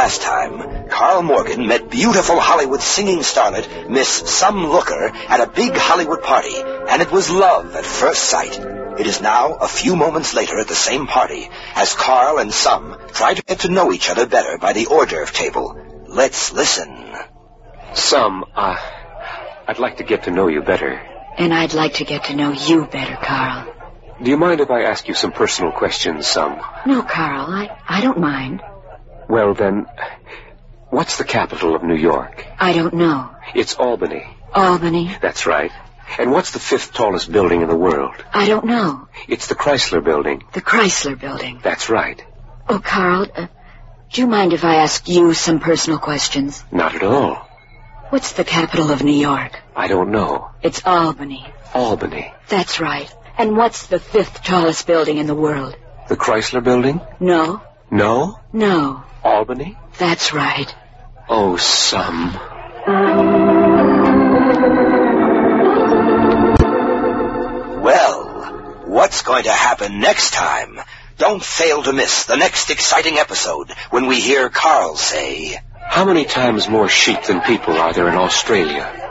last time, Carl Morgan met beautiful Hollywood singing starlet Miss Some Looker at a big Hollywood party, and it was love at first sight. It is now a few moments later at the same party, as Carl and Some try to get to know each other better by the hors d'oeuvre table. Let's listen. Some, I'd like to get to know you better. And I'd like to get to know you better, Carl. Do you mind if I ask you some personal questions, Some? No, Carl, I don't mind. Well, then, what's the capital of New York? I don't know. It's Albany. Albany? That's right. And what's the 5th tallest building in the world? I don't know. It's the Chrysler Building. The Chrysler Building? That's right. Oh, Carl, do you mind if I ask you some personal questions? Not at all. What's the capital of New York? I don't know. It's Albany. Albany. That's right. And what's the 5th tallest building in the world? The Chrysler Building? No. No? No. Albany? That's right. Oh, Some. Well, what's going to happen next time? Don't fail to miss the next exciting episode when we hear Carl say, How many times more sheep than people are there in Australia?